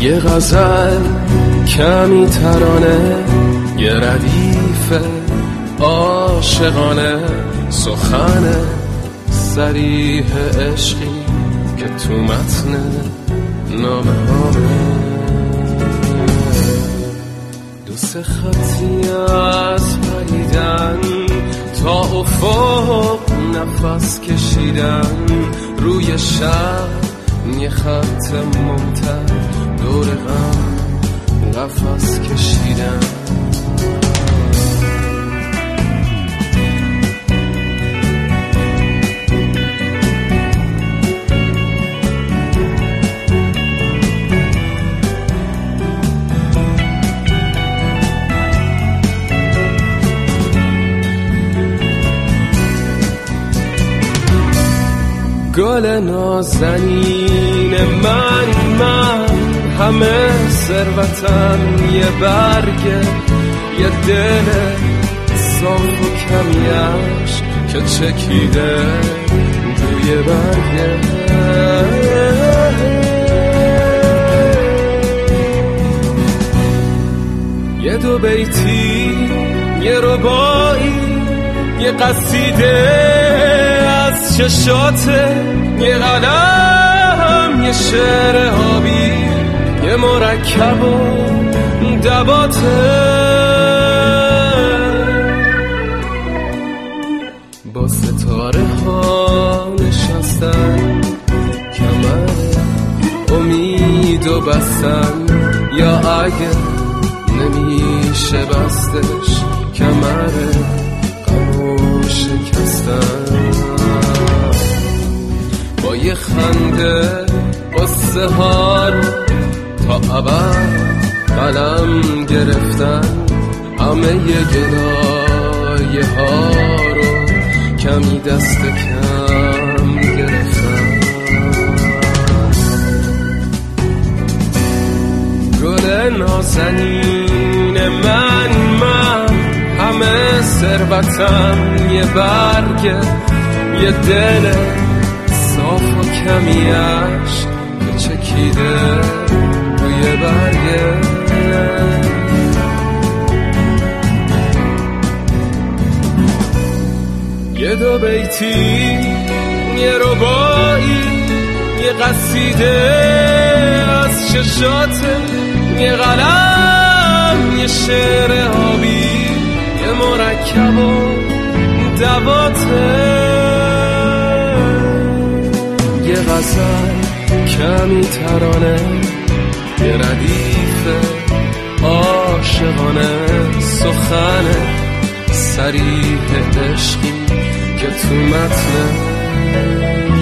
یه غزل کمی ترانه، یه ردیف عاشقانه، سخن صریح عشقی که تو متن نامه هامه. دو سه خطی از پریدن تا افق نفس کشیدن، روی شب یه خط ممتد دور غم قفس کشیدن. گل نازنین من همه ثروتم یه برگه، یه دل صاف و کمیش که چکیده روی برگه. یه دو بیتی، یه ربایی، یه قصیده از چشاته، یه قلم، یه شعر آبی، یه مرکب و دباته. با ستاره ها نشستن، کمر امید و بستن، یا اگه نمیشه بستش کمر غم شکستن. با یه خنده قصه ها رو تا ابد قلم گرفتن، همه ی گلایه ها رو کمی دست کم گرفتن. گل نازنین من همه ثروتم یه برگه، یه دل صاف و کمیش که چکیده روی برگه. یه دو بیتی، یه ربایی، یه قصیده از چشاته، یه قلم، یه شعر آبی، یه مرکب و دباته. یه غزل کمی ترانه، یه ردیف عاشقانه، سخن صریح عشقی که تو متن